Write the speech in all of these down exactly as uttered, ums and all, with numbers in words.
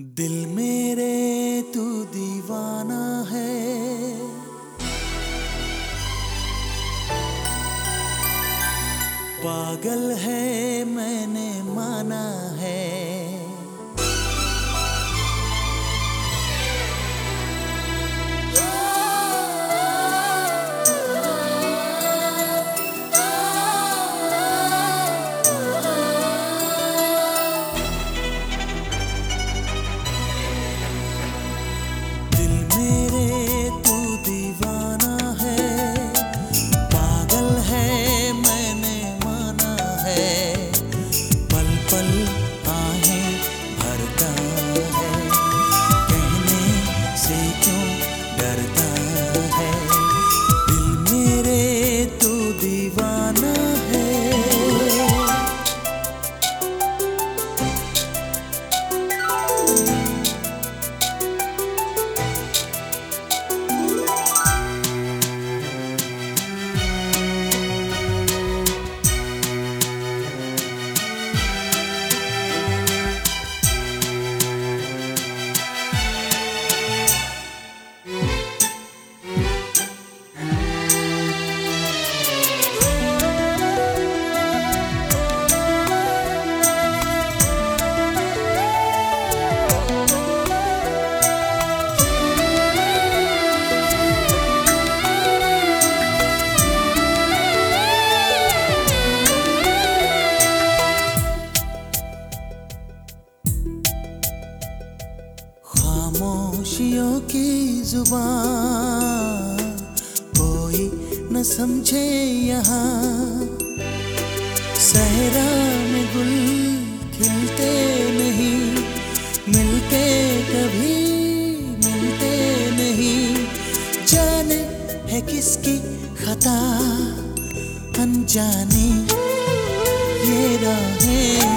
दिल मेरे तू दीवाना है, पागल है मैंने माना है। दिल मेरे तू दीवाना है, पागल है मैंने माना है। पल पल आहें भरता है, कहने से क्यों डरता है। दिल मेरे तू दीवाना है। खामोशियों की जुबान कोई न समझे यहाँ, सहरा में गुल खिलते नहीं, मिलके कभी मिलते नहीं। जाने है किसकी खता, अनजानी ये राहें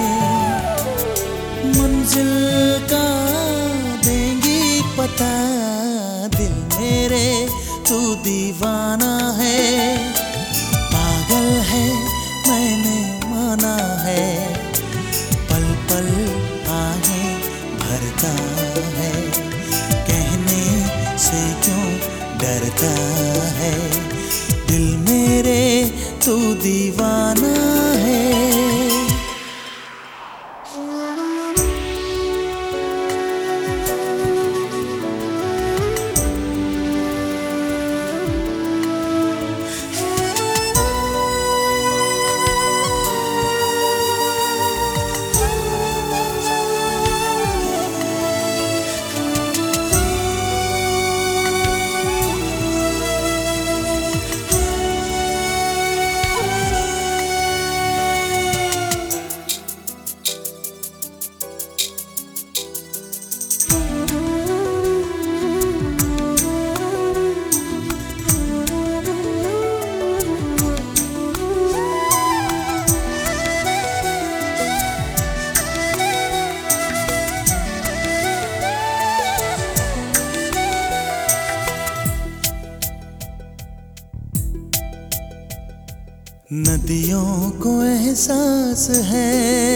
मंजिल का देंगी पता। दिल मेरे तू दीवाना है, पागल है मैंने माना है। पल पल आहें भरता है, कहने से क्यों डरता है। दिल मेरे तू दीवाना है। नदियों को एहसास है,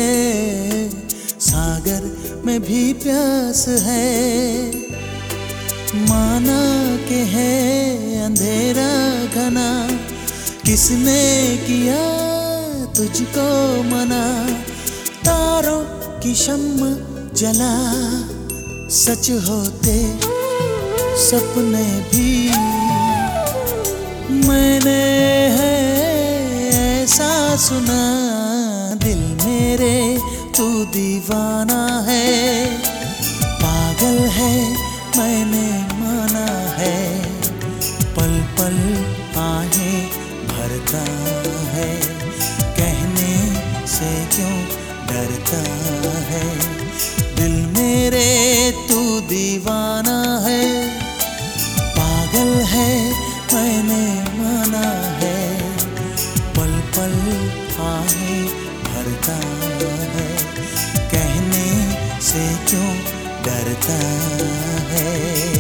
सागर में भी प्यास है। माना के है अंधेरा घना, किसने किया तुझको मना। तारों की शम्म जला, सच होते सपने भी मैंने है ऐसा सुना। दिल मेरे तू दीवाना है, पागल है मैंने माना है। पल पल आहें भरता है, कहने से क्यों डरता है। दिल मेरे तू दीवाना है, पागल है मैंने माना है। पल पल आहें भरता है, कहने से क्यों डरता है।